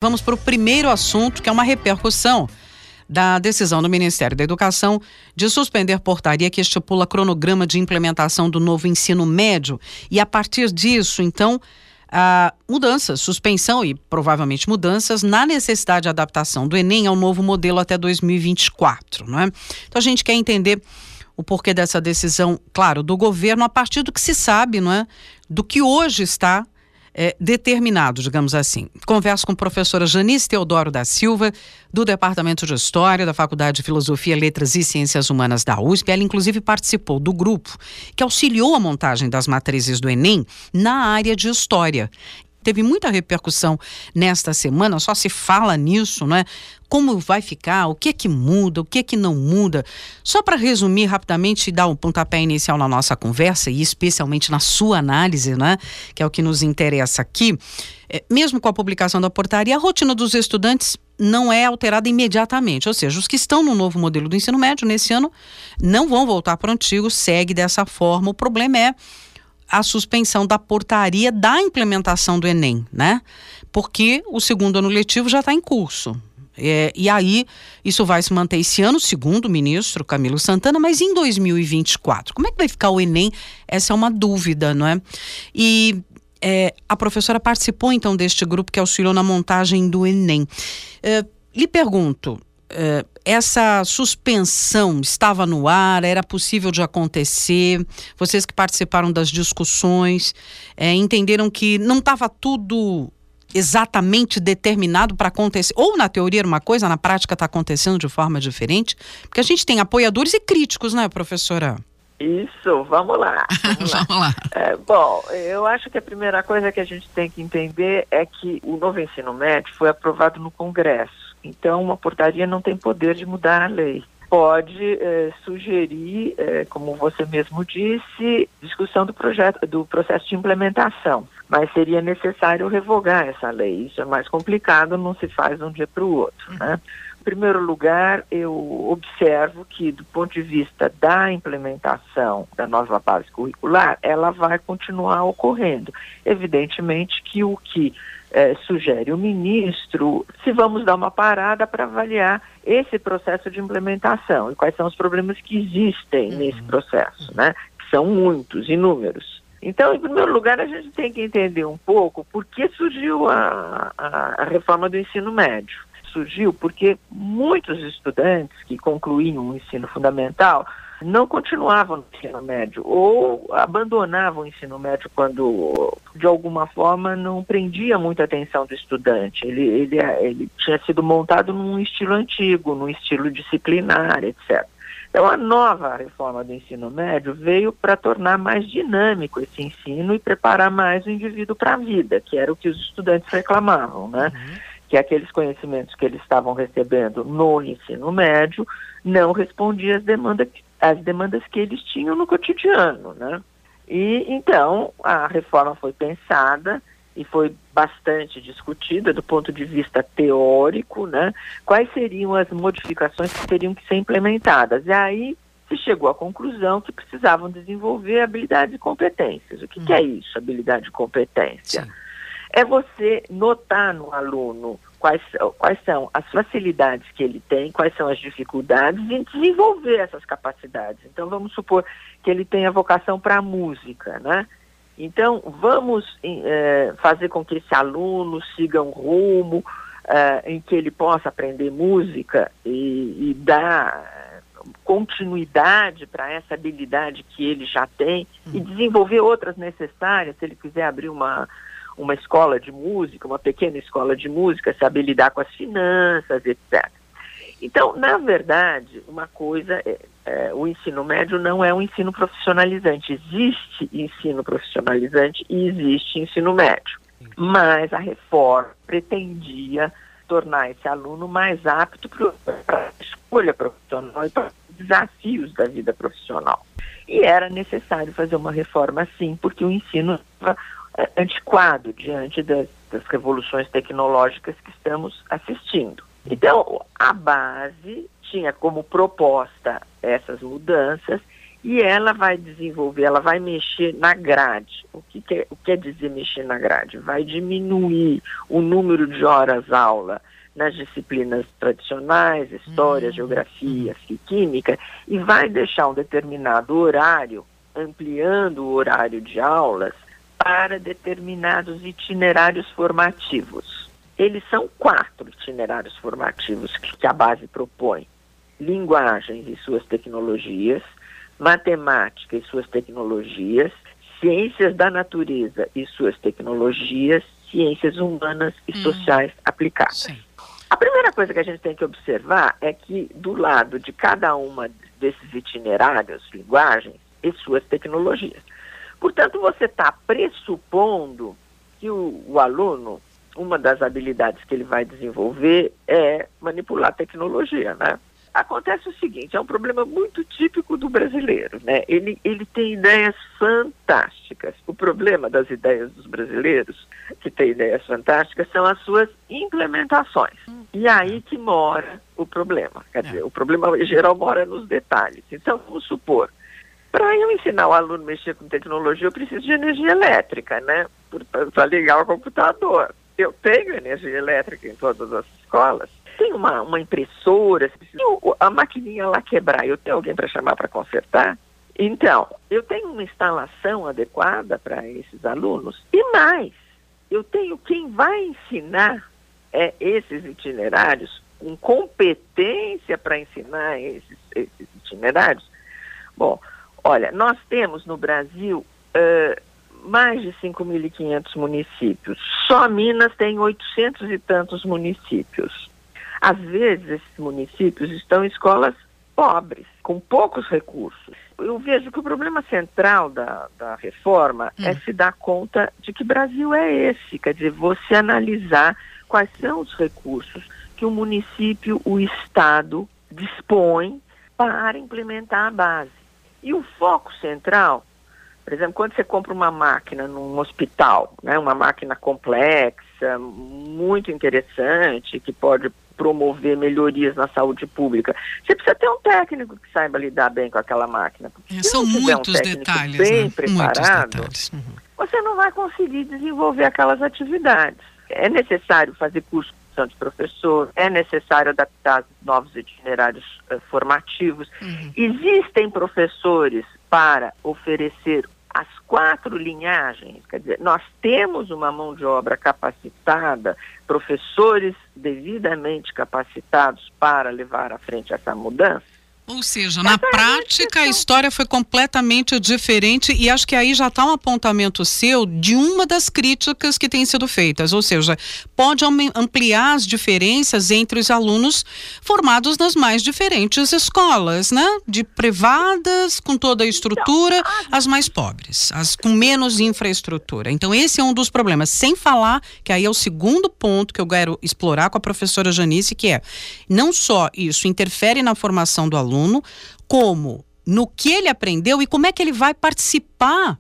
Vamos para o primeiro assunto, que é uma repercussão da decisão do Ministério da Educação de suspender portaria que estipula cronograma de implementação do novo ensino médio. E a partir disso, então, mudanças, suspensão e provavelmente mudanças na necessidade de adaptação do Enem ao novo modelo até 2024, não é? Então a gente quer entender o porquê dessa decisão, claro, do governo, a partir do que se sabe, não é? Do que hoje está determinado, digamos assim. Converso com a professora Janice Teodoro da Silva, do Departamento de História da Faculdade de Filosofia, Letras e Ciências Humanas da USP. Ela, inclusive, participou do grupo que auxiliou a montagem das matrizes do Enem na área de História. Teve muita repercussão nesta semana, só se fala nisso, não é? Como vai ficar, o que é que muda, o que é que não muda. Só para resumir rapidamente e dar um pontapé inicial na nossa conversa, e especialmente na sua análise, né? Que é o que nos interessa aqui. Mesmo com a publicação da portaria, a rotina dos estudantes não é alterada imediatamente. Ou seja, os que estão no novo modelo do ensino médio nesse ano não vão voltar para o antigo, segue dessa forma. O problema é a suspensão da portaria da implementação do Enem, né? Porque o segundo ano letivo já está em curso. E aí, isso vai se manter esse ano, segundo o ministro Camilo Santana, mas em 2024. Como é que vai ficar o Enem? Essa é uma dúvida, não é? E a professora participou, então, deste grupo que auxiliou na montagem do Enem. Lhe pergunto, essa suspensão estava no ar, era possível de acontecer? Vocês que participaram das discussões entenderam que não estava tudo exatamente determinado para acontecer? Ou na teoria era uma coisa, na prática está acontecendo de forma diferente? Porque a gente tem apoiadores e críticos, né, professora? Isso, vamos lá. Vamos lá. Bom, eu acho que a primeira coisa que a gente tem que entender é que o novo ensino médio foi aprovado no Congresso. Então, uma portaria não tem poder de mudar a lei. Pode sugerir, como você mesmo disse, discussão do processo de implementação. Mas seria necessário revogar essa lei. Isso é mais complicado, não se faz de um dia para o outro, né? Em primeiro lugar, eu observo que, do ponto de vista da implementação da nova base curricular, ela vai continuar ocorrendo. Evidentemente que o que sugere o ministro, se vamos dar uma parada para avaliar esse processo de implementação e quais são os problemas que existem nesse processo, né? Que são muitos, inúmeros. Então, em primeiro lugar, a gente tem que entender um pouco por que surgiu a reforma do ensino médio. Surgiu porque muitos estudantes que concluíam o ensino fundamental não continuavam no ensino médio ou abandonavam o ensino médio quando, de alguma forma, não prendia muita atenção do estudante. Ele tinha sido montado num estilo antigo, num estilo disciplinar, etc. Então, a nova reforma do ensino médio veio para tornar mais dinâmico esse ensino e preparar mais o indivíduo para a vida, que era o que os estudantes reclamavam, né? Que aqueles conhecimentos que eles estavam recebendo no ensino médio não respondiam às demandas que eles tinham no cotidiano, né? E então a reforma foi pensada e foi bastante discutida do ponto de vista teórico, né? Quais seriam as modificações que teriam que ser implementadas? E aí se chegou à conclusão que precisavam desenvolver habilidades e competências. O que é isso, habilidade e competência? Sim. É você notar no aluno quais são as facilidades que ele tem, quais são as dificuldades e desenvolver essas capacidades. Então, vamos supor que ele tenha vocação para a música, né? Então, vamos fazer com que esse aluno siga um rumo em que ele possa aprender música e dar continuidade para essa habilidade que ele já tem e desenvolver outras necessárias, se ele quiser abrir uma escola de música, uma pequena escola de música, saber lidar com as finanças, etc. Então, na verdade, uma coisa o ensino médio não é um ensino profissionalizante. Existe ensino profissionalizante e existe ensino médio. Mas a reforma pretendia tornar esse aluno mais apto para a escolha profissional e para os desafios da vida profissional. E era necessário fazer uma reforma, sim, porque o ensino estava antiquado diante das revoluções tecnológicas que estamos assistindo. Então, a base tinha como proposta essas mudanças e ela vai desenvolver, ela vai mexer na grade. O que quer dizer mexer na grade? Vai diminuir o número de horas-aula nas disciplinas tradicionais, história, geografia, química, e vai deixar um determinado horário, ampliando o horário de aulas, para determinados itinerários formativos. Eles são 4 itinerários formativos que a base propõe: linguagens e suas tecnologias, matemática e suas tecnologias, ciências da natureza e suas tecnologias, ciências humanas e sociais aplicadas. Sim. A primeira coisa que a gente tem que observar é que do lado de cada uma desses itinerários, linguagens e suas tecnologias. Portanto, você está pressupondo que o aluno, uma das habilidades que ele vai desenvolver é manipular tecnologia, né? Acontece o seguinte, é um problema muito típico do brasileiro, né? Ele tem ideias fantásticas. O problema das ideias dos brasileiros, que têm ideias fantásticas, são as suas implementações. E aí que mora o problema. Quer dizer, o problema em geral mora nos detalhes. Então, vamos supor, para eu ensinar o aluno a mexer com tecnologia, eu preciso de energia elétrica, né? Para ligar o computador. Eu tenho energia elétrica em todas as escolas. Tem uma impressora, se a maquininha lá quebrar, eu tenho alguém para chamar para consertar? Então, eu tenho uma instalação adequada para esses alunos. E mais, eu tenho quem vai ensinar esses itinerários, com competência para ensinar esses itinerários. Bom, olha, nós temos no Brasil mais de 5.500 municípios. Só Minas tem 800 e tantos municípios. Às vezes, esses municípios estão em escolas pobres, com poucos recursos. Eu vejo que o problema central da reforma é se dar conta de que Brasil é esse. Quer dizer, você analisar quais são os recursos que o município, o Estado, dispõe para implementar a base. E o foco central, por exemplo, quando você compra uma máquina num hospital, né, uma máquina complexa, muito interessante, que pode promover melhorias na saúde pública, você precisa ter um técnico que saiba lidar bem com aquela máquina. São muitos detalhes, bem preparado, você não vai conseguir desenvolver aquelas atividades. É necessário fazer curso de professor, é necessário adaptar novos itinerários formativos. Existem professores para oferecer as 4 linhagens, quer dizer, nós temos uma mão de obra capacitada, professores devidamente capacitados para levar à frente essa mudança. Ou seja, na prática a história foi completamente diferente e acho que aí já está um apontamento seu de uma das críticas que têm sido feitas, ou seja, pode ampliar as diferenças entre os alunos formados nas mais diferentes escolas, né? De privadas, com toda a estrutura, as mais pobres, as com menos infraestrutura. Então esse é um dos problemas, sem falar que aí é o segundo ponto que eu quero explorar com a professora Janice, que é, não só isso interfere na formação do aluno, como no que ele aprendeu e como é que ele vai participar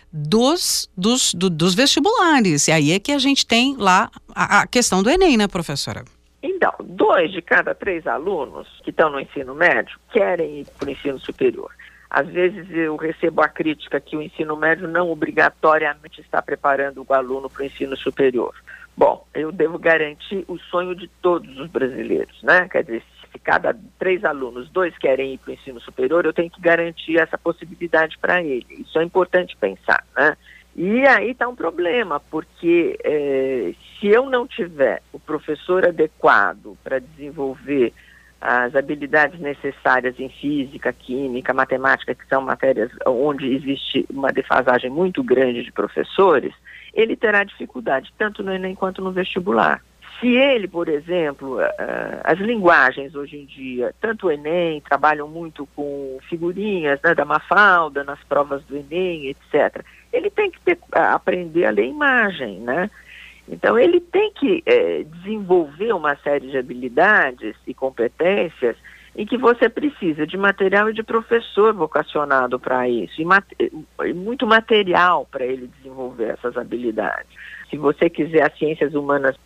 dos vestibulares. E aí é que a gente tem lá a questão do Enem, né, professora? Então, 2 de cada 3 alunos que estão no ensino médio querem ir para o ensino superior. Às vezes eu recebo a crítica que o ensino médio não obrigatoriamente está preparando o aluno para o ensino superior. Bom, eu devo garantir o sonho de todos os brasileiros, né? Quer dizer, se cada 3 alunos, 2 querem ir para o ensino superior, eu tenho que garantir essa possibilidade para ele. Isso é importante pensar, né? E aí está um problema, porque se eu não tiver o professor adequado para desenvolver as habilidades necessárias em física, química, matemática, que são matérias onde existe uma defasagem muito grande de professores, ele terá dificuldade tanto no Enem quanto no vestibular. Se ele, por exemplo, as linguagens hoje em dia, tanto o Enem, trabalham muito com figurinhas, né, da Mafalda, nas provas do Enem, etc. Ele tem que aprender a ler imagem, né? Então, ele tem que desenvolver uma série de habilidades e competências em que você precisa de material e de professor vocacionado para isso, e muito material para ele desenvolver essas habilidades. Se você quiser as ciências humanas,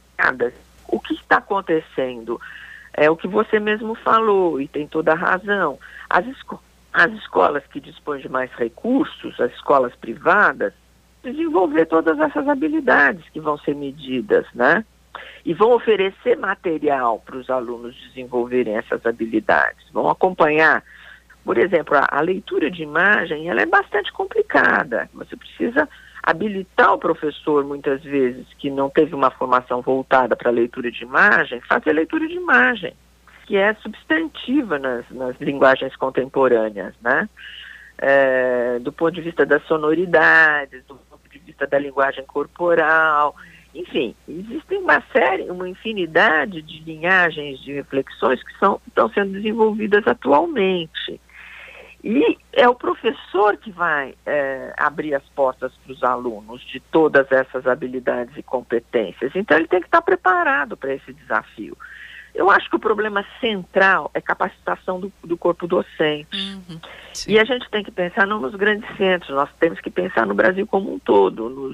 o que está acontecendo? É o que você mesmo falou, e tem toda a razão. as escolas que dispõem de mais recursos, as escolas privadas, desenvolver todas essas habilidades que vão ser medidas, né? E vão oferecer material para os alunos desenvolverem essas habilidades, vão acompanhar. Por exemplo, a leitura de imagem, ela é bastante complicada. Você precisa habilitar o professor, muitas vezes, que não teve uma formação voltada para a leitura de imagem, fazer leitura de imagem, que é substantiva nas linguagens contemporâneas, né? Do ponto de vista das sonoridades, do ponto de vista da linguagem corporal, enfim, existem uma infinidade de linhagens, de reflexões que estão sendo desenvolvidas atualmente. E é o professor que vai abrir as portas para os alunos de todas essas habilidades e competências. Então, ele tem que estar preparado para esse desafio. Eu acho que o problema central é capacitação do corpo docente. E a gente tem que pensar não nos grandes centros, nós temos que pensar no Brasil como um todo, nos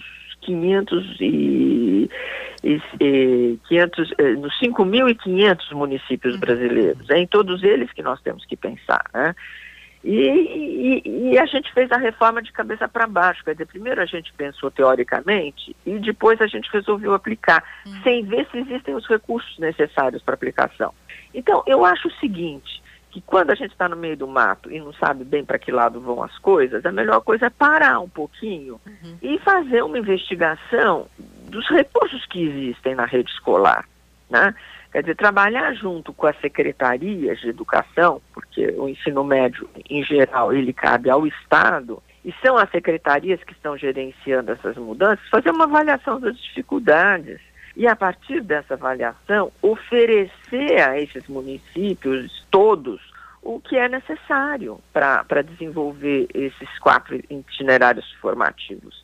5.500 municípios brasileiros. É em todos eles que nós temos que pensar, né? E a gente fez a reforma de cabeça para baixo, quer dizer, primeiro a gente pensou teoricamente e depois a gente resolveu aplicar, sem ver se existem os recursos necessários para aplicação. Então, eu acho o seguinte, que quando a gente está no meio do mato e não sabe bem para que lado vão as coisas, a melhor coisa é parar um pouquinho e fazer uma investigação dos recursos que existem na rede escolar, né? Quer dizer, trabalhar junto com as secretarias de educação, porque o ensino médio, em geral, ele cabe ao Estado, e são as secretarias que estão gerenciando essas mudanças, fazer uma avaliação das dificuldades. E, a partir dessa avaliação, oferecer a esses municípios todos o que é necessário para desenvolver esses 4 itinerários formativos.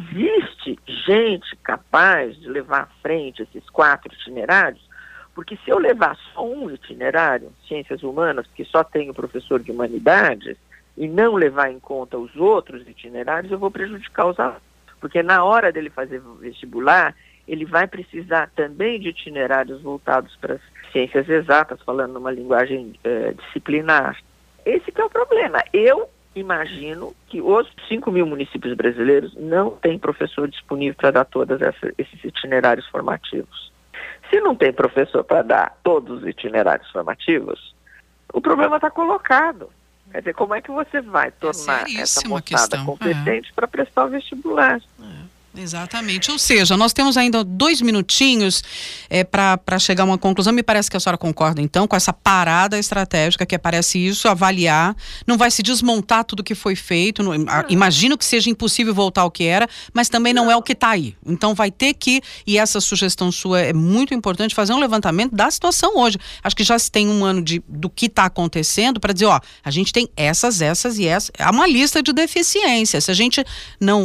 Existe gente capaz de levar à frente esses 4 itinerários? Porque se eu levar só um itinerário, ciências humanas, porque só tenho professor de humanidades, e não levar em conta os outros itinerários, eu vou prejudicar os alunos. Porque na hora dele fazer vestibular, ele vai precisar também de itinerários voltados para as ciências exatas, falando numa linguagem disciplinar. Esse que é o problema. Eu imagino que os 5.000 municípios brasileiros não têm professor disponível para dar todos esses itinerários formativos. Se não tem professor para dar todos os itinerários formativos, o problema está colocado. Quer dizer, como é que você vai tornar essa moçada competente para prestar o vestibular? Exatamente, ou seja, nós temos ainda 2 minutinhos para chegar a uma conclusão. Me parece que a senhora concorda então com essa parada estratégica, que parece isso, avaliar, não vai se desmontar tudo que foi feito, imagino que seja impossível voltar ao que era, mas também não é o que está aí, então vai ter que, e essa sugestão sua é muito importante, fazer um levantamento da situação hoje. Acho que já se tem um ano do que está acontecendo para dizer, ó, a gente tem essas e essas, há uma lista de deficiências, se a gente não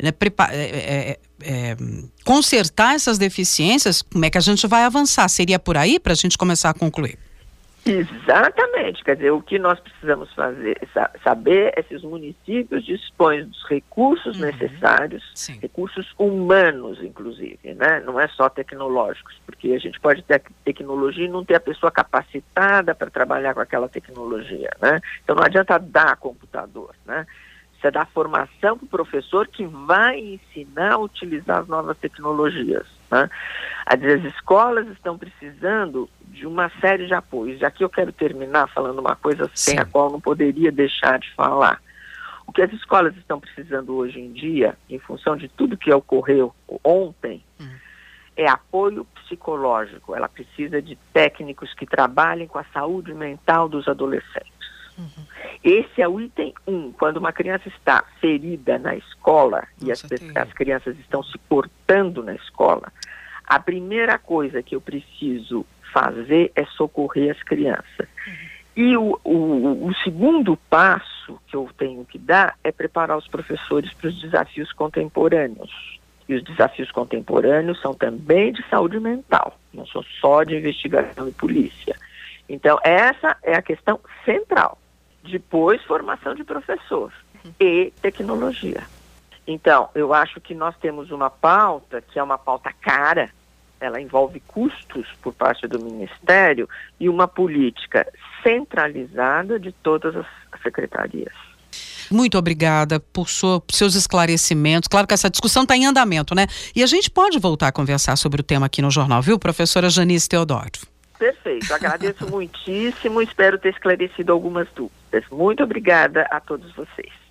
consertar essas deficiências, como é que a gente vai avançar? Seria por aí para a gente começar a concluir? Exatamente, quer dizer, o que nós precisamos saber é se os municípios dispõem dos recursos necessários, recursos humanos, inclusive, né? Não é só tecnológicos, porque a gente pode ter tecnologia e não ter a pessoa capacitada para trabalhar com aquela tecnologia, né? Então não adianta dar computador, né? Isso é dar formação para o professor que vai ensinar a utilizar as novas tecnologias, né? As escolas estão precisando de uma série de apoios. E aqui eu quero terminar falando uma coisa sem a qual não poderia deixar de falar. O que as escolas estão precisando hoje em dia, em função de tudo que ocorreu ontem, é apoio psicológico. Ela precisa de técnicos que trabalhem com a saúde mental dos adolescentes. Esse é o item 1. Quando uma criança está ferida na escola e as crianças estão se portando na escola, a primeira coisa que eu preciso fazer é socorrer as crianças. E o segundo passo que eu tenho que dar é preparar os professores para os desafios contemporâneos. E os desafios contemporâneos são também de saúde mental, não são só de investigação e polícia. Então, essa é a questão central. Depois, formação de professor e tecnologia. Então, eu acho que nós temos uma pauta que é uma pauta cara, ela envolve custos por parte do Ministério e uma política centralizada de todas as secretarias. Muito obrigada por seus esclarecimentos. Claro que essa discussão está em andamento, né? E a gente pode voltar a conversar sobre o tema aqui no jornal, viu, professora Janice Teodoro? Perfeito, agradeço muitíssimo, espero ter esclarecido algumas dúvidas. Muito obrigada a todos vocês.